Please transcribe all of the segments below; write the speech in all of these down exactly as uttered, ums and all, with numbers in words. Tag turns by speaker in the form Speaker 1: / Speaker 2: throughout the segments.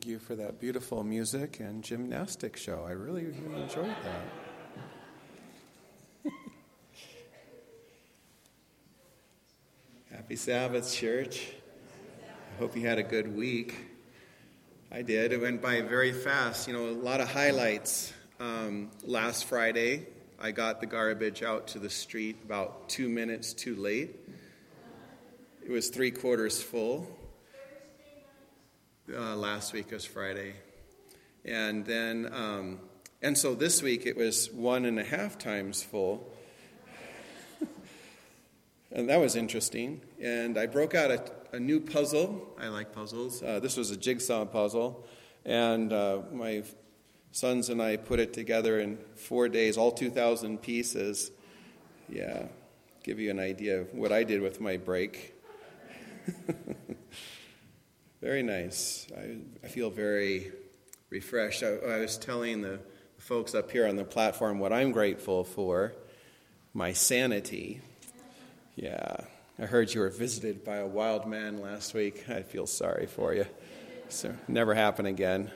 Speaker 1: you for that beautiful music and gymnastics show. I really, really enjoyed that. Happy Sabbath, church. I hope you had a good week. I did. It went by very fast. You know, a lot of highlights. Um, last Friday, I got the garbage out to the street about two minutes too late. It was three quarters full. Uh, last week was Friday. And then, um, and so this week it was one and a half times full. And that was interesting. And I broke out a, a new puzzle. I like puzzles. Uh, this was a jigsaw puzzle. And uh, my sons and I put it together in four days, all two thousand pieces. Yeah, give you an idea of what I did with my break. Very nice. I, I feel very refreshed. I, I was telling the folks up here on the platform what I'm grateful for, my sanity. Yeah, I heard you were visited by a wild man last week. I feel sorry for you. So never happen again.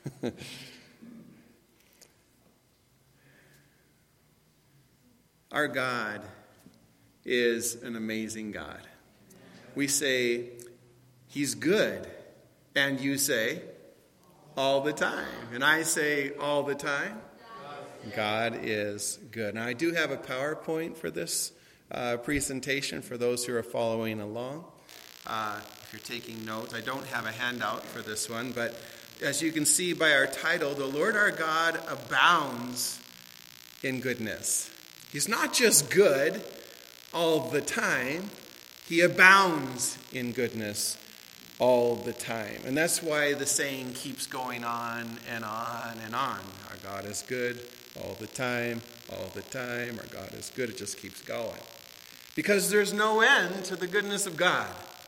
Speaker 1: Our God is an amazing God. We say, He's good. And you say, all the time. And I say, all the time. God is good. Now, I do have a PowerPoint for this uh, presentation for those who are following along. Uh, if you're taking notes, I don't have a handout for this one. But as you can see by our title, the Lord our God abounds in goodness. He's not just good all the time. He abounds in goodness all the time. And that's why the saying keeps going on and on and on. Our God is good all the time, all the time. Our God is good. It just keeps going. Because there's no end to the goodness of God.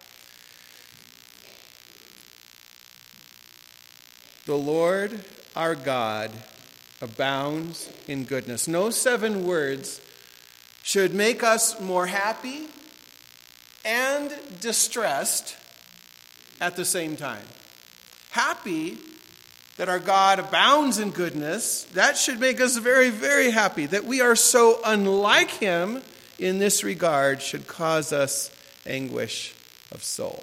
Speaker 1: The Lord our God abounds in goodness. No seven words should make us more happy and distressed at the same time. Happy that our God abounds in goodness, that should make us very, very happy. That we are so unlike Him in this regard should cause us anguish of soul.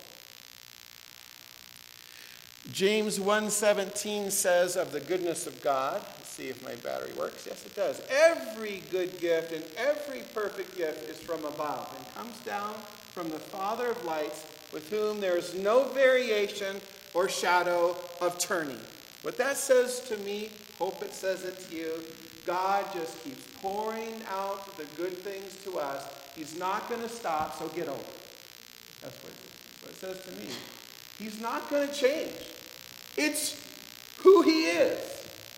Speaker 1: James one seventeen says of the goodness of God, let's see if my battery works. Yes, it does. Every good gift and every perfect gift is from above and comes down from the Father of lights, with whom there is no variation or shadow of turning. What that says to me, hope it says it to you, God just keeps pouring out the good things to us. He's not going to stop, so get over it. That's what, that's what it says to me. He's not going to change. It's who He is.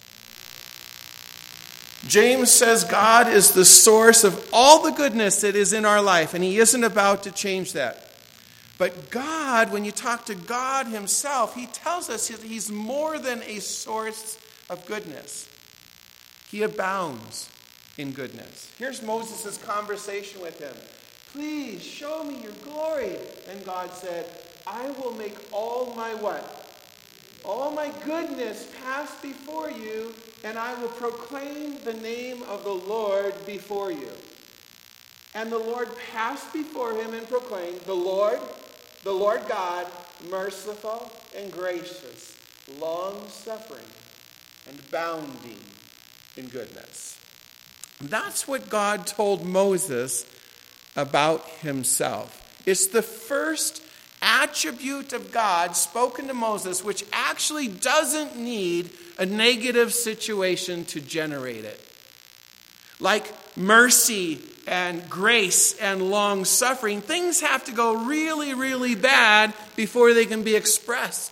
Speaker 1: James says God is the source of all the goodness that is in our life, and He isn't about to change that. But God, when you talk to God Himself, He tells us that He's more than a source of goodness. He abounds in goodness. Here's Moses' conversation with Him. Please show me your glory. And God said, I will make all my what? All my goodness pass before you, and I will proclaim the name of the Lord before you. And the Lord passed before him and proclaimed, the Lord, the Lord God, merciful and gracious, long-suffering and abounding in goodness. That's what God told Moses about Himself. It's the first attribute of God spoken to Moses, which actually doesn't need a negative situation to generate it. Like mercy and grace and long suffering, things have to go really, really bad before they can be expressed.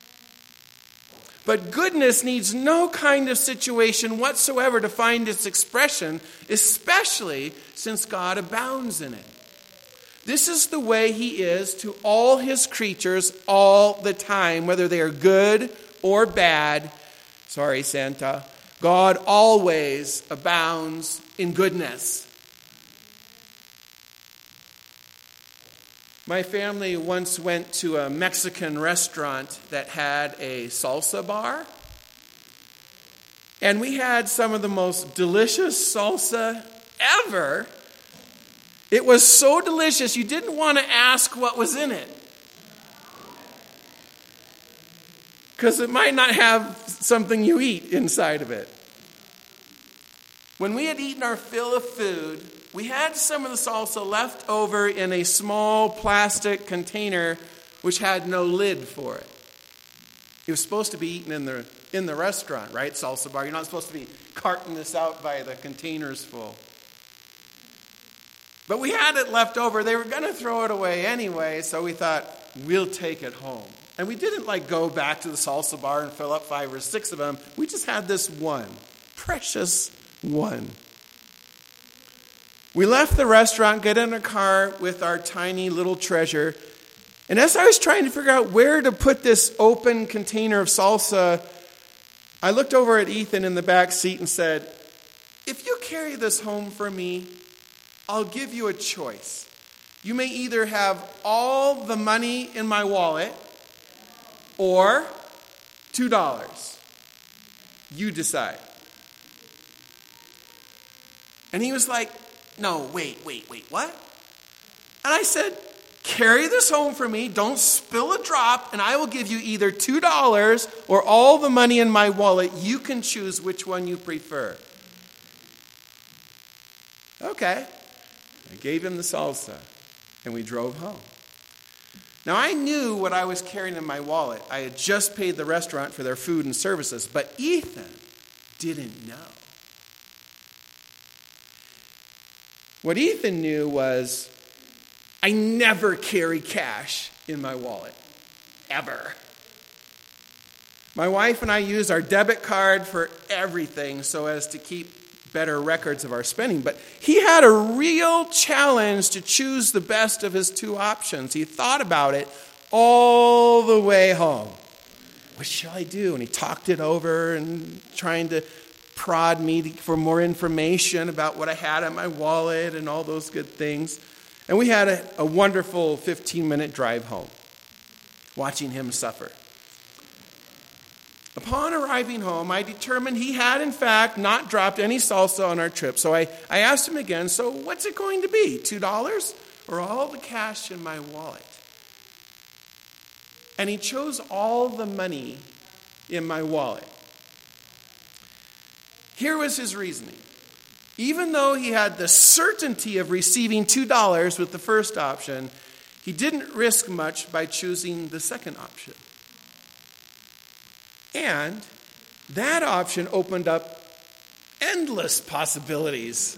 Speaker 1: But goodness needs no kind of situation whatsoever to find its expression, especially since God abounds in it. This is the way He is to all His creatures all the time, whether they are good or bad. Sorry, Santa. God always abounds in goodness. My family once went to a Mexican restaurant that had a salsa bar. And we had some of the most delicious salsa ever. It was so delicious, you didn't want to ask what was in it. Because it might not have something you eat inside of it. When we had eaten our fill of food, we had some of the salsa left over in a small plastic container which had no lid for it. It was supposed to be eaten in the in the restaurant, right? Salsa bar. You're not supposed to be carting this out by the containers full. But we had it left over. They were going to throw it away anyway, so we thought, we'll take it home. And we didn't like go back to the salsa bar and fill up five or six of them. We just had this one, precious one. We left the restaurant, get in a car with our tiny little treasure. And as I was trying to figure out where to put this open container of salsa, I looked over at Ethan in the back seat and said, if you carry this home for me, I'll give you a choice. You may either have all the money in my wallet or two dollars. You decide. And he was like, no, wait, wait, wait, what? And I said, carry this home for me, don't spill a drop, and I will give you either two dollars or all the money in my wallet. You can choose which one you prefer. Okay. I gave him the salsa, and we drove home. Now, I knew what I was carrying in my wallet. I had just paid the restaurant for their food and services, but Ethan didn't know. What Ethan knew was, I never carry cash in my wallet, ever. My wife and I use our debit card for everything so as to keep better records of our spending. But he had a real challenge to choose the best of his two options. He thought about it all the way home. What shall I do? And he talked it over and trying to prod me for more information about what I had in my wallet and all those good things. And we had a, a wonderful fifteen-minute drive home, watching him suffer. Upon arriving home, I determined he had, in fact, not dropped any salsa on our trip. So I, I asked him again, so what's it going to be, two dollars or all the cash in my wallet? And he chose all the money in my wallet. Here was his reasoning. Even though he had the certainty of receiving two dollars with the first option, he didn't risk much by choosing the second option. And that option opened up endless possibilities.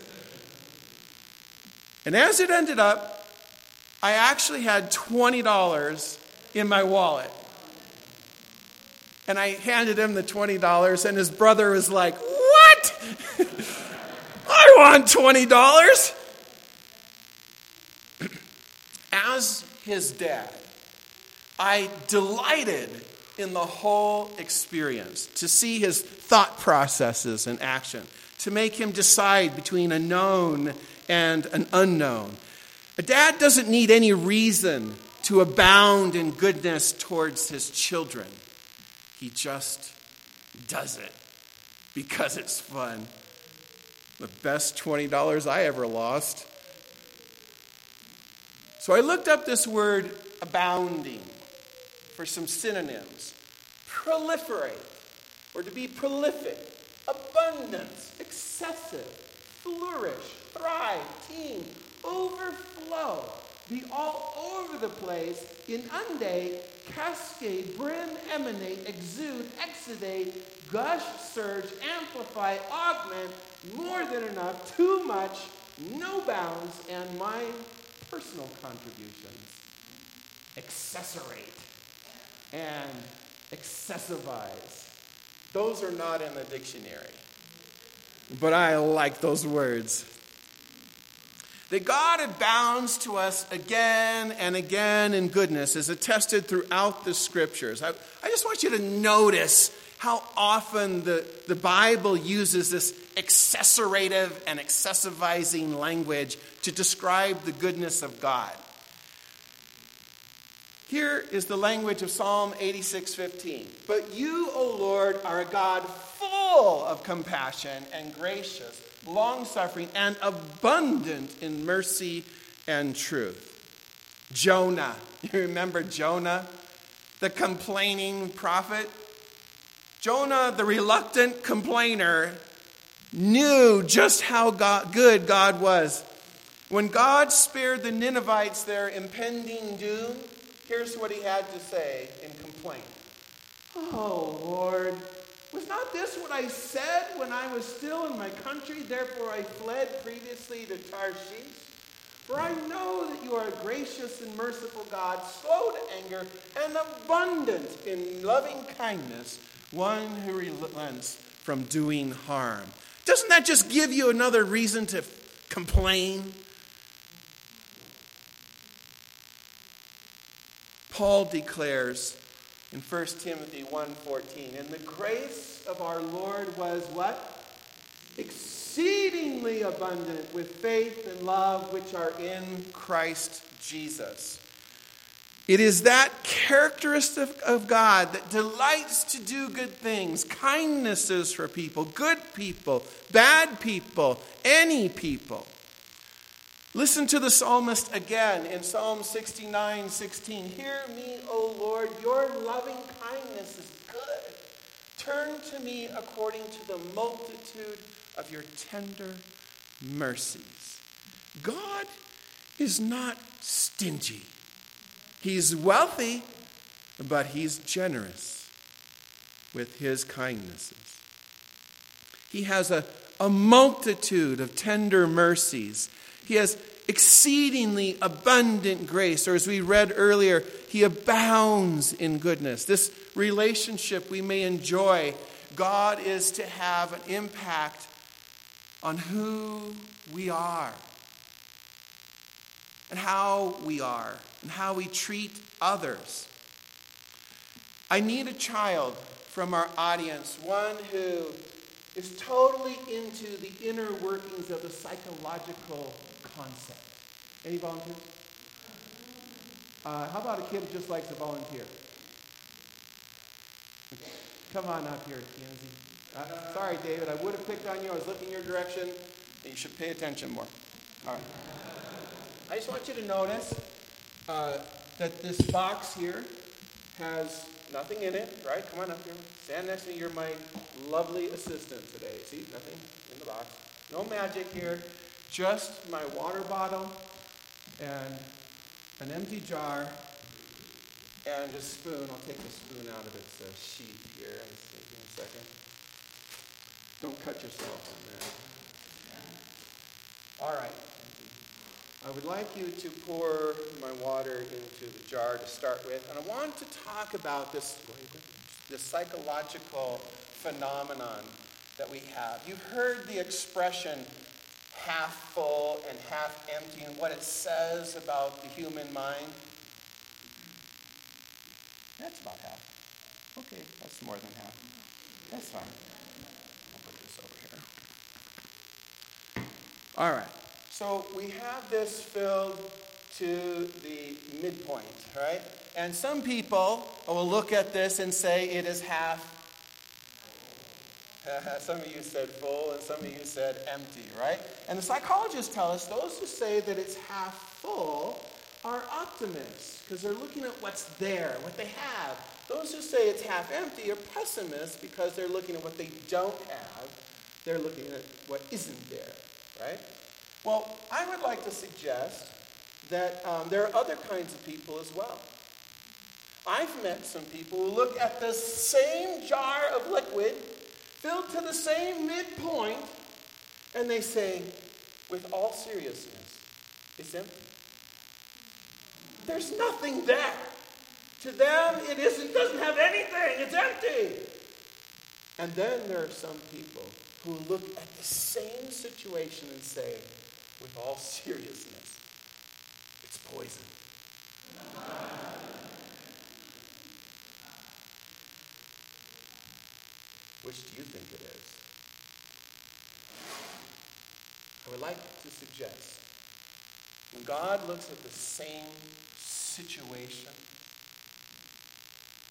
Speaker 1: And as it ended up, I actually had twenty dollars in my wallet. And I handed him the twenty dollars, and his brother was like, what? I want twenty dollars. As his dad, I delighted in the whole experience, to see his thought processes in action, to make him decide between a known and an unknown. A dad doesn't need any reason to abound in goodness towards his children. He just does it because it's fun. The best twenty dollars I ever lost. So I looked up this word abounding for some synonyms. Proliferate, or to be prolific, abundance, excessive, flourish, thrive, teem, overflow, be all over the place, inundate, cascade, brim, emanate, exude, exudate, gush, surge, amplify, augment, more than enough, too much, no bounds, and my personal contributions. Accessorate and excessivize. Those are not in the dictionary. But I like those words. That God abounds to us again and again in goodness is attested throughout the Scriptures. I, I just want you to notice how often the, the Bible uses this accessorative and excessivizing language to describe the goodness of God. Here is the language of Psalm eighty-six fifteen. But you, O Lord, are a God full of compassion and gracious, long-suffering, and abundant in mercy and truth. Jonah. You remember Jonah, the complaining prophet? Jonah, the reluctant complainer, knew just how God, good God was. When God spared the Ninevites their impending doom, here's what he had to say in complaint. Oh, Lord, was not this what I said when I was still in my country? Therefore I fled previously to Tarshish. For I know that you are a gracious and merciful God, slow to anger and abundant in loving kindness, one who relents from doing harm. Doesn't that just give you another reason to complain? Paul declares in First Timothy one fourteen, and the grace of our Lord was what? Exceedingly abundant with faith and love which are in Christ Jesus. It is that characteristic of God that delights to do good things, kindnesses for people, good people, bad people, any people. Listen to the psalmist again in Psalm sixty-nine sixteen. Hear me, O Lord, your loving kindness is good. Turn to me according to the multitude of your tender mercies. God is not stingy. He's wealthy, but he's generous with his kindnesses. He has a, a multitude of tender mercies. He has exceedingly abundant grace, or as we read earlier, he abounds in goodness. This relationship we may enjoy, God is to have an impact on who we are and how we are and how we treat others. I need a child from our audience, one who is totally into the inner workings of the psychological concept. Any volunteers? Uh, how about a kid who just likes to volunteer? Come on up here, Kenzie. Uh, sorry, David, I would have picked on you. I was looking your direction. You should pay attention more. All right. I just want you to notice uh, that this box here has nothing in it, right? Come on up here. Stand next to me. You're my lovely assistant today. See, nothing in the box. No magic here. Just my water bottle and an empty jar and a spoon. I'll take the spoon out of its uh, sheath here. Give me a second. Don't cut yourself on that. All right. I would like you to pour my water into the jar to start with. And I want to talk about this, this psychological phenomenon that we have. You've heard the expression half full and half empty and what it says about the human mind. That's about half. Okay, that's more than half. That's fine. I'll put this over here. All right. So we have this filled to the midpoint, right? And some people will look at this and say it is half. Some of you said full and some of you said empty, right? And the psychologists tell us those who say that it's half full are optimists because they're looking at what's there, what they have. Those who say it's half empty are pessimists because they're looking at what they don't have. They're looking at what isn't there, right? Well, I would like to suggest that um, there are other kinds of people as well. I've met some people who look at the same jar of liquid filled to the same midpoint, and they say, with all seriousness, it's empty. There's nothing there. To them, it isn't, doesn't have anything. It's empty. And then there are some people who look at the same situation and say, with all seriousness, it's poison. Which do you think it is? I would like to suggest, when God looks at the same situation,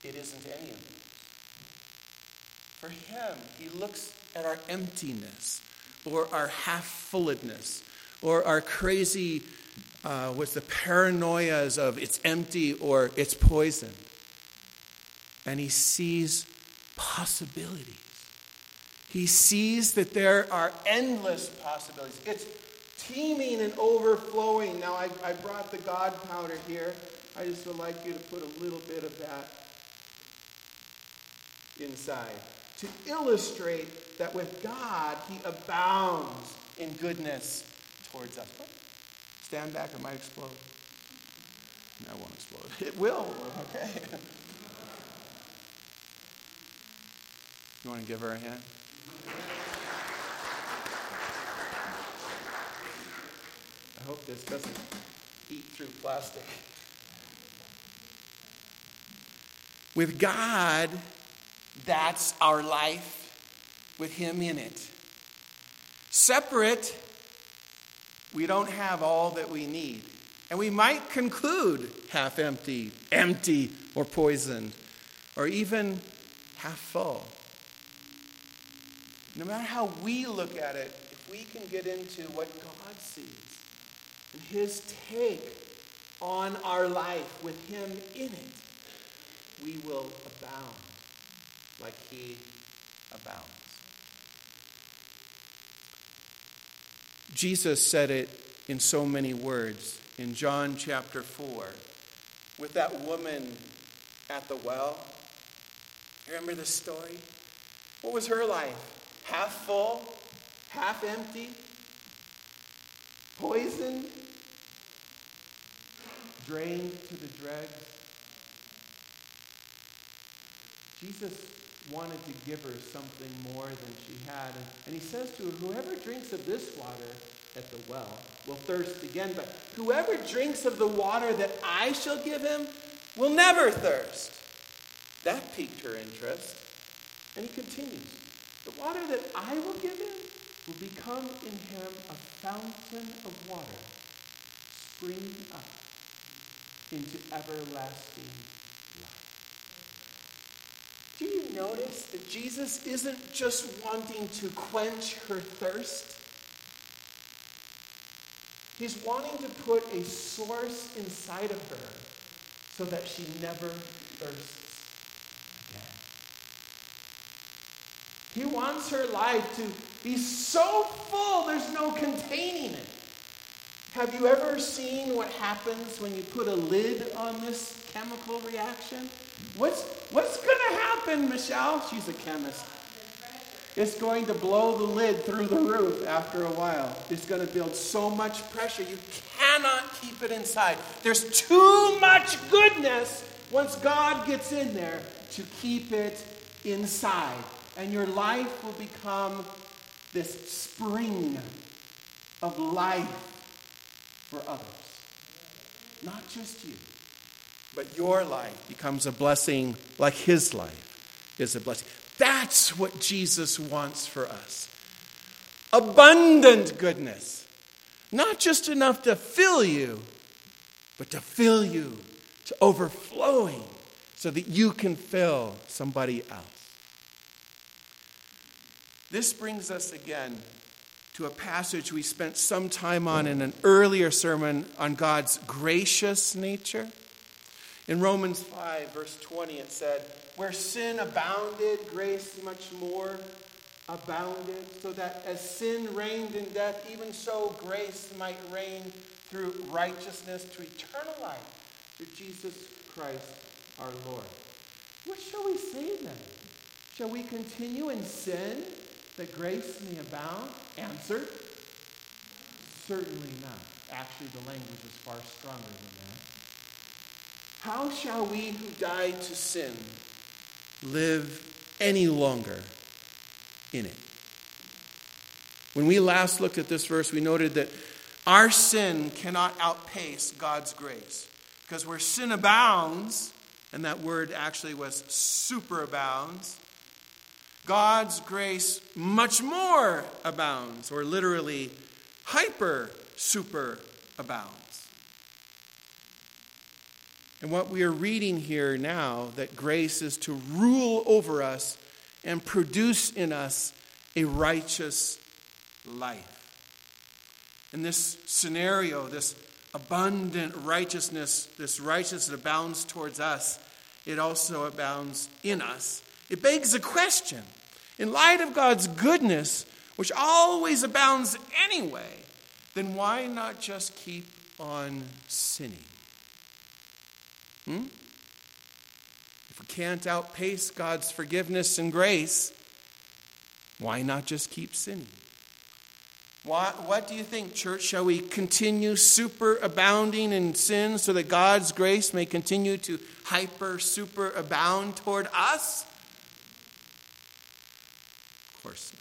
Speaker 1: it isn't any of these. For him, he looks at our emptiness, or our half-fulledness, or our crazy, uh, what's the paranoias of it's empty or it's poisoned. And he sees possibilities. He sees that there are endless possibilities. It's teeming and overflowing. Now, I, I brought the God powder here. I just would like you to put a little bit of that inside to illustrate that with God, he abounds in goodness towards us. Stand back, it might explode. No, it won't explode. It will. Okay. You want to give her a hand? I hope this doesn't eat through plastic. With God, that's our life with him in it. Separate, we don't have all that we need. And we might conclude half empty, empty, or poisoned, or even half full. No matter how we look at it, if we can get into what God sees and his take on our life with him in it, we will abound like he abounds. Jesus said it in so many words in John chapter four with that woman at the well. Remember the story? What was her life? Half full? Half empty? Poisoned? Drained to the dregs? Jesus wanted to give her something more than she had. And, and he says to her, whoever drinks of this water at the well will thirst again. But whoever drinks of the water that I shall give him will never thirst. That piqued her interest. And he continues, the water that I will give him will become in him a fountain of water, springing up into everlasting life. Do you notice that Jesus isn't just wanting to quench her thirst? He's wanting to put a source inside of her so that she never thirsts again. He wants her life to be so full there's no containing it. Have you ever seen what happens when you put a lid on this chemical reaction? What's, what's going to happen, Michelle? She's a chemist. It's going to blow the lid through the roof after a while. It's going to build so much pressure. You cannot keep it inside. There's too much goodness once God gets in there to keep it inside. And your life will become this spring of life for others. Not just you, but your life becomes a blessing like his life is a blessing. That's what Jesus wants for us. Abundant goodness. Not just enough to fill you, but to fill you to overflowing so that you can fill somebody else. This brings us again to a passage we spent some time on in an earlier sermon on God's gracious nature. In Romans five, verse twenty, it said, where sin abounded, grace much more abounded, so that as sin reigned in death, even so grace might reign through righteousness to eternal life through Jesus Christ our Lord. What shall we say then? Shall we continue in sin that grace may abound? Answer, certainly not. Actually, the language is far stronger than that. How shall we who died to sin live any longer in it? When we last looked at this verse, we noted that our sin cannot outpace God's grace. Because where sin abounds, and that word actually was superabounds, God's grace much more abounds, or literally hyper super abounds. And what we are reading here now, that grace is to rule over us and produce in us a righteous life. In this scenario, this abundant righteousness, this righteousness that abounds towards us, it also abounds in us. It begs a question. In light of God's goodness, which always abounds anyway, then why not just keep on sinning? Hmm? If we can't outpace God's forgiveness and grace, why not just keep sinning? Why, what do you think, church? Shall we continue super abounding in sin so that God's grace may continue to hyper, super abound toward us? Of course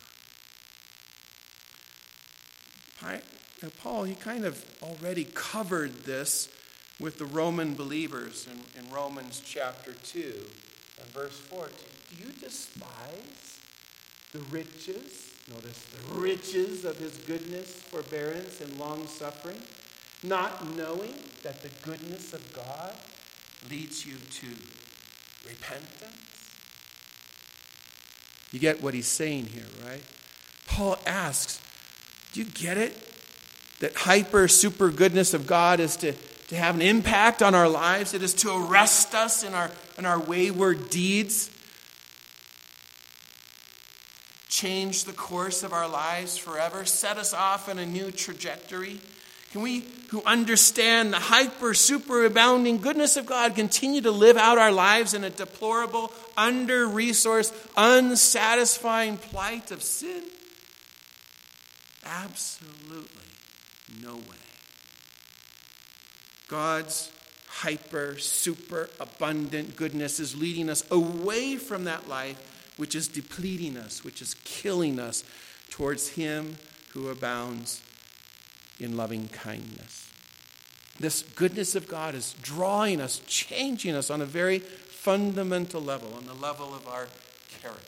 Speaker 1: not. Paul, he kind of already covered this with the Roman believers in, in Romans chapter two and verse four. Do you despise the riches? Notice the riches of his goodness, forbearance, and long-suffering, not knowing that the goodness of God leads you to repentance? You get what he's saying here, right? Paul asks, do you get it? That hyper, super goodness of God is to, to have an impact on our lives. It is to arrest us in our, in our wayward deeds. Change the course of our lives forever, set us off on a new trajectory? Can we, who understand the hyper, super abounding goodness of God, continue to live out our lives in a deplorable, under-resourced, unsatisfying plight of sin? Absolutely no way. God's hyper, super abundant goodness is leading us away from that life which is depleting us, which is killing us, towards him who abounds in loving kindness. This goodness of God is drawing us, changing us on a very fundamental level, on the level of our character.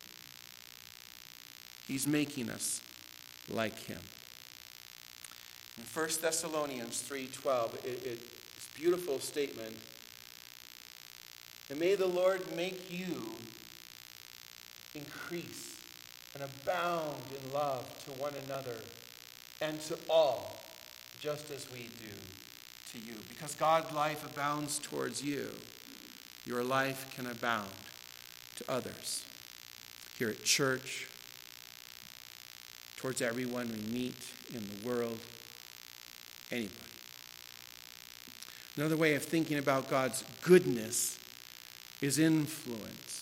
Speaker 1: He's making us like him. In First Thessalonians three twelve, it, it, it's a beautiful statement. And may the Lord make you increase and abound in love to one another and to all, just as we do to you. Because God's life abounds towards you, your life can abound to others. Here at church, towards everyone we meet in the world, anybody. Another way of thinking about God's goodness is influence.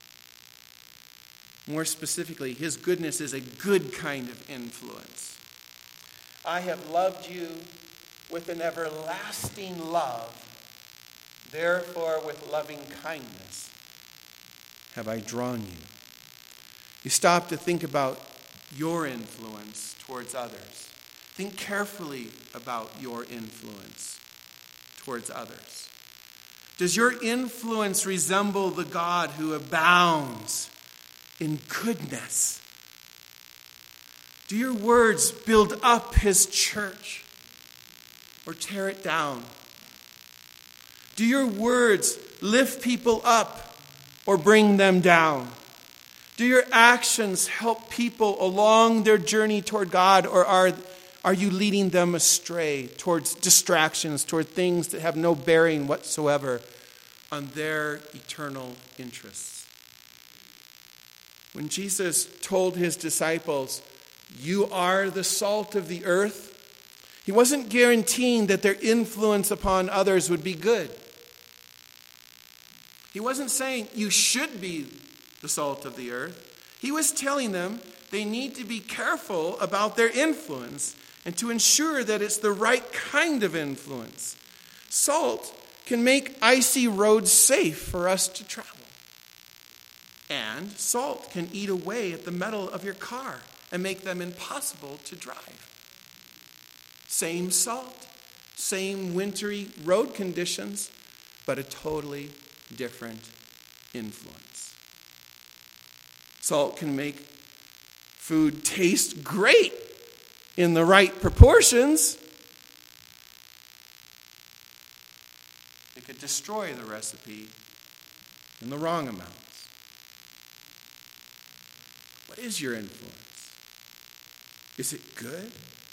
Speaker 1: More specifically, his goodness is a good kind of influence. I have loved you with an everlasting love. Therefore, with loving kindness have I drawn you. You stop to think about your influence towards others. Think carefully about your influence towards others. Does your influence resemble the God who abounds in goodness? Do your words build up his church or tear it down? Do your words lift people up or bring them down? Do your actions help people along their journey toward God, or are, are you leading them astray towards distractions, toward things that have no bearing whatsoever on their eternal interests? When Jesus told his disciples, "You are the salt of the earth," he wasn't guaranteeing that their influence upon others would be good. He wasn't saying you should be the salt of the earth. He was telling them they need to be careful about their influence and to ensure that it's the right kind of influence. Salt can make icy roads safe for us to travel. And salt can eat away at the metal of your car and make them impossible to drive. Same salt, same wintry road conditions, but a totally different influence. Salt can make food taste great in the right proportions, They could destroy the recipe in the wrong amounts. What is your influence? Is it good?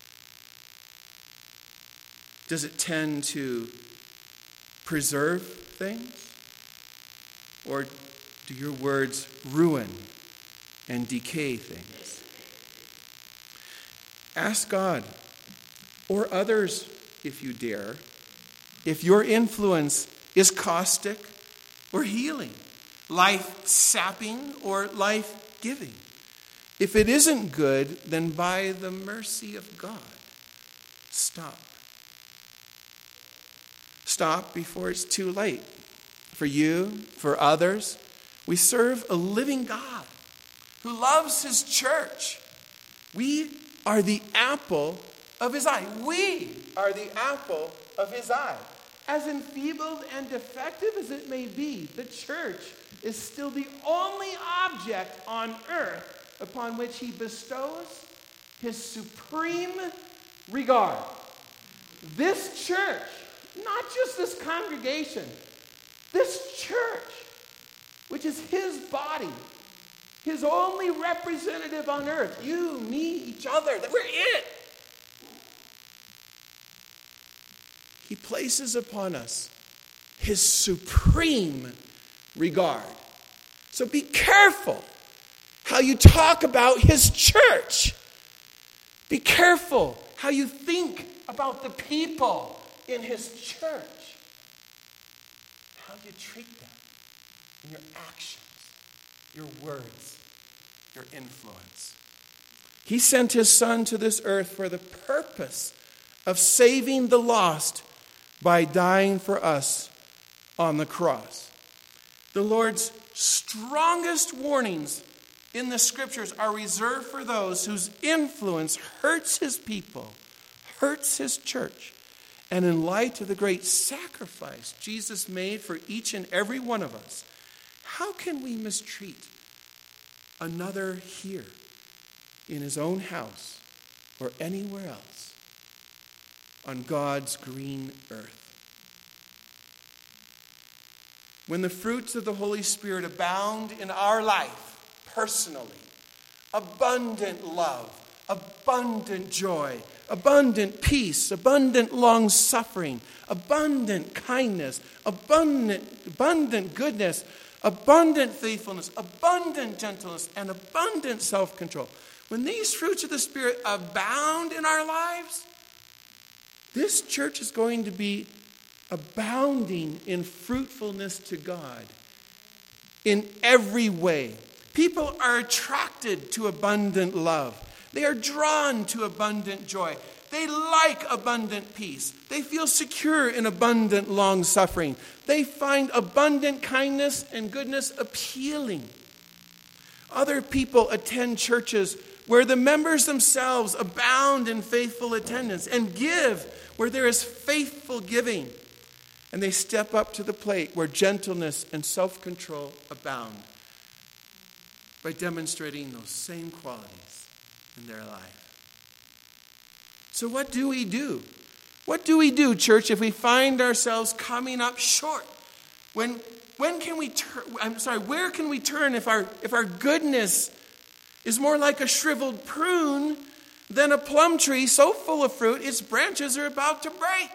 Speaker 1: Does it tend to preserve things? Or do your words ruin and decay things? Ask God, or others if you dare, if your influence is caustic or healing, life-sapping or life-giving. If it isn't good, then by the mercy of God, stop. Stop before it's too late. For you, for others, we serve a living God who loves his church. We are the apple of his eye. We are the apple of his eye. As enfeebled and defective as it may be, the church is still the only object on earth upon which he bestows his supreme regard. This church, not just this congregation, this church, which is his body, his only representative on earth, you, me, each other, that we're it. He places upon us his supreme regard. So be careful how you talk about his church. Be careful how you think about the people in his church. How you treat them in your actions, your words, your influence. He sent his Son to this earth for the purpose of saving the lost by dying for us on the cross. The Lord's strongest warnings in the scriptures are reserved for those whose influence hurts his people, hurts his church. And in light of the great sacrifice Jesus made for each and every one of us, how can we mistreat another here in his own house or anywhere else on God's green earth? When the fruits of the Holy Spirit abound in our life, personally, abundant love, abundant joy, abundant peace, abundant long-suffering, abundant kindness, abundant, abundant goodness, abundant faithfulness, abundant gentleness, and abundant self-control. When these fruits of the Spirit abound in our lives, this church is going to be abounding in fruitfulness to God in every way. People are attracted to abundant love. They are drawn to abundant joy. They like abundant peace. They feel secure in abundant long-suffering. They find abundant kindness and goodness appealing. Other people attend churches where the members themselves abound in faithful attendance and give where there is faithful giving. And they step up to the plate where gentleness and self-control abound by demonstrating those same qualities in their life. So what do we do? What do we do, church, if we find ourselves coming up short? When when can we turn? I'm sorry, where can we turn if our if our goodness is more like a shriveled prune than a plum tree so full of fruit its branches are about to break?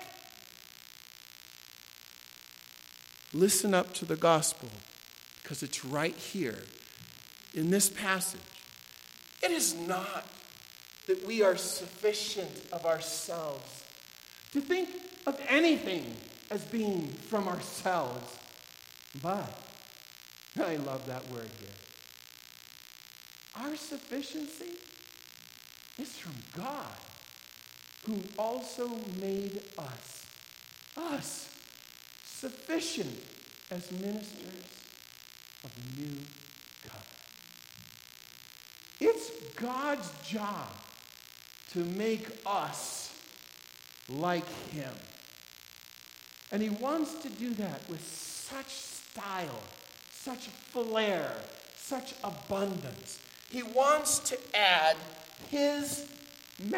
Speaker 1: Listen up to the gospel, because it's right here in this passage. It is not that we are sufficient of ourselves to think of anything as being from ourselves. But, I love that word here, our sufficiency is from God, who also made us, us, sufficient as ministers of the new covenant. It's God's job to make us like him. And he wants to do that with such style, such flair, such abundance. He wants to add his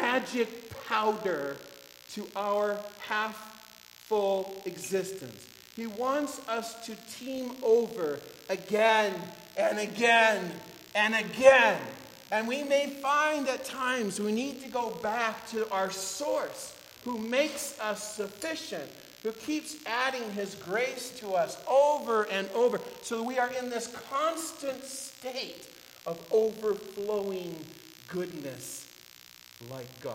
Speaker 1: magic powder to our half-full existence. He wants us to team over again and again and again. And we may find at times we need to go back to our source, who makes us sufficient, who keeps adding his grace to us over and over. So we are in this constant state of overflowing goodness like God.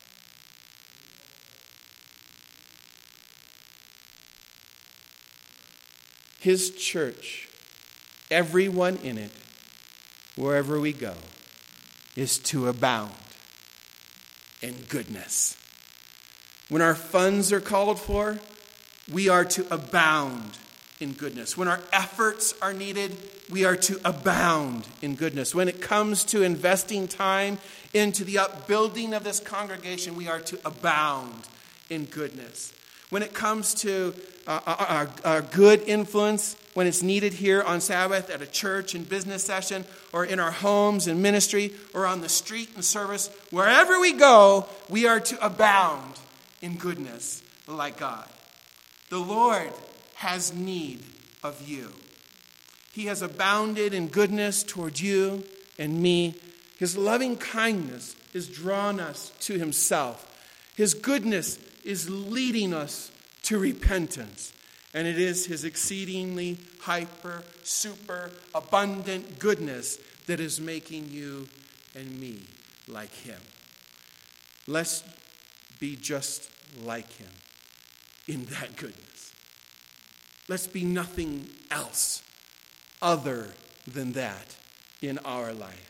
Speaker 1: His church, everyone in it, wherever we go, is to abound in goodness. When our funds are called for, we are to abound in goodness. When our efforts are needed, we are to abound in goodness. When it comes to investing time into the upbuilding of this congregation, we are to abound in goodness. When it comes to uh, our, our good influence, when it's needed here on Sabbath at a church and business session, or in our homes and ministry, or on the street and service, wherever we go, we are to abound in goodness like God. The Lord has need of you. He has abounded in goodness toward you and me. His loving kindness has drawn us to himself. His goodness is leading us to repentance. And it is his exceedingly hyper, super, abundant goodness that is making you and me like him. Let's be just like him in that goodness. Let's be nothing else other than that in our life.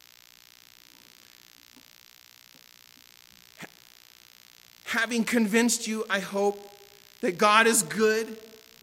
Speaker 1: Having convinced you, I hope, that God is good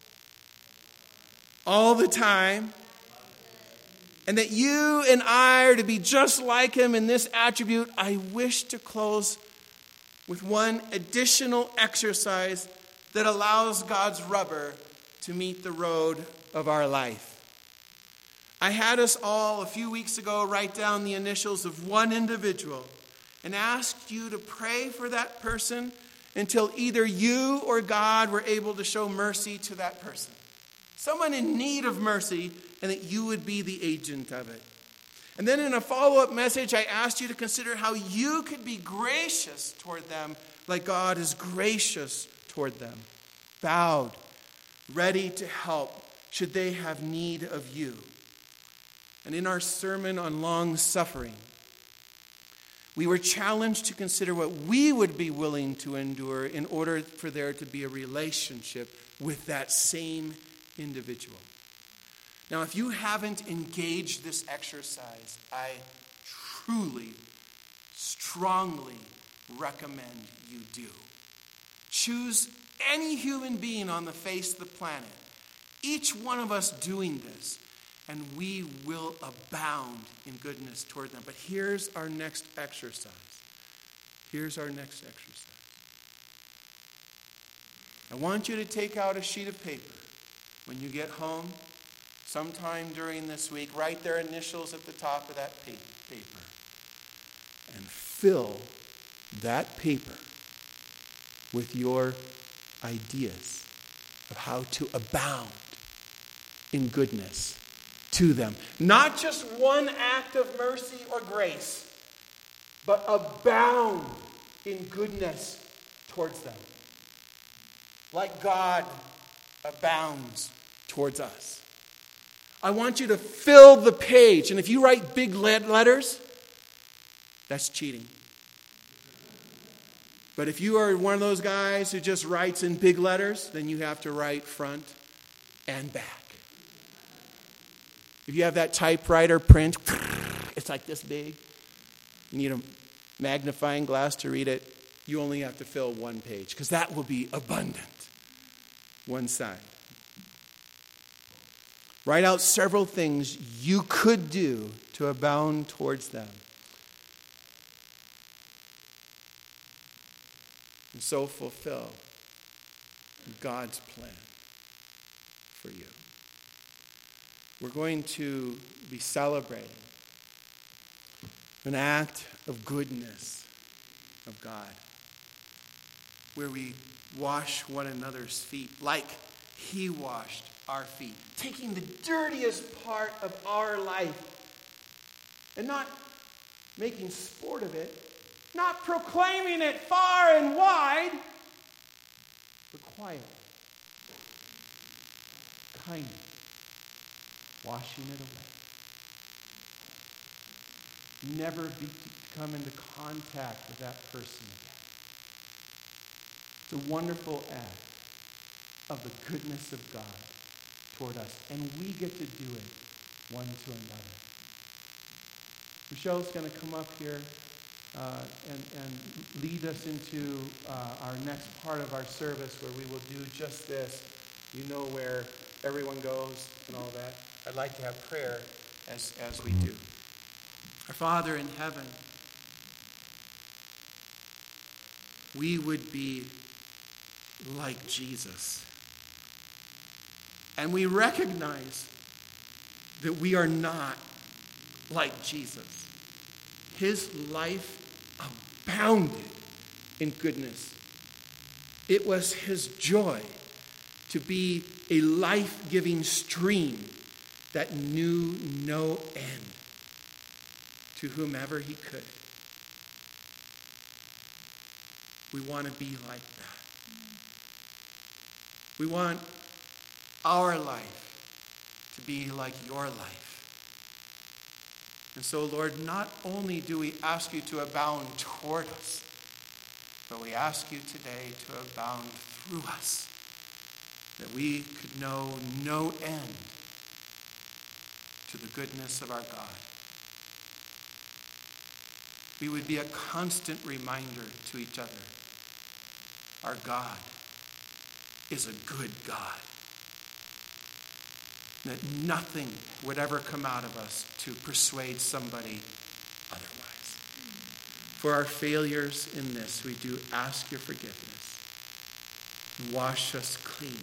Speaker 1: all the time, and that you and I are to be just like him in this attribute, I wish to close with one additional exercise that allows God's rubber to meet the road of our life. I had us all a few weeks ago write down the initials of one individual and asked you to pray for that person until either you or God were able to show mercy to that person. Someone in need of mercy, and that you would be the agent of it. And then in a follow-up message, I asked you to consider how you could be gracious toward them like God is gracious toward them. Bowed, ready to help should they have need of you. And in our sermon on long suffering, we were challenged to consider what we would be willing to endure in order for there to be a relationship with that same individual. Now, if you haven't engaged this exercise, I truly, strongly recommend you do. Choose any human being on the face of the planet, each one of us doing this, and we will abound in goodness toward them. But here's our next exercise. Here's our next exercise. I want you to take out a sheet of paper when you get home, sometime during this week. Write their initials at the top of that paper. And fill that paper with your ideas of how to abound in goodness to them. Not just one act of mercy or grace, but abound in goodness towards them. Like God abounds towards us. I want you to fill the page. And if you write big letters, that's cheating. But if you are one of those guys who just writes in big letters, then you have to write front and back. If you have that typewriter print, it's like this big. You need a magnifying glass to read it. You only have to fill one page, because that will be abundant. One side. Write out several things you could do to abound towards them. And so fulfill God's plan for you. We're going to be celebrating an act of goodness of God, where we wash one another's feet like He washed our feet, taking the dirtiest part of our life and not making sport of it, not proclaiming it far and wide, but quiet, kindly, washing it away. Never be to come into contact with that person again. It's a wonderful act of the goodness of God toward us, and we get to do it one to another. Michelle's going to come up here uh, and, and lead us into uh, our next part of our service, where we will do just this. You know where everyone goes and all that. I'd like to have prayer as, as we do. Our Father in heaven, we would be like Jesus. And we recognize that we are not like Jesus. His life abounded in goodness. It was his joy to be a life-giving stream that knew no end to whomever he could. We want to be like that. We want our life to be like your life. And so, Lord, not only do we ask you to abound toward us, but we ask you today to abound through us, that we could know no end to the goodness of our God. We would be a constant reminder to each other, our God is a good God, that nothing would ever come out of us to persuade somebody otherwise. For our failures in this, we do ask your forgiveness. Wash us clean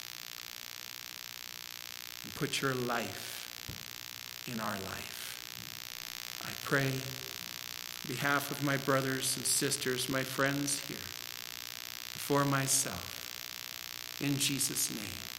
Speaker 1: and put your life in our life. I pray on behalf of my brothers and sisters, my friends here, for myself, in Jesus' name.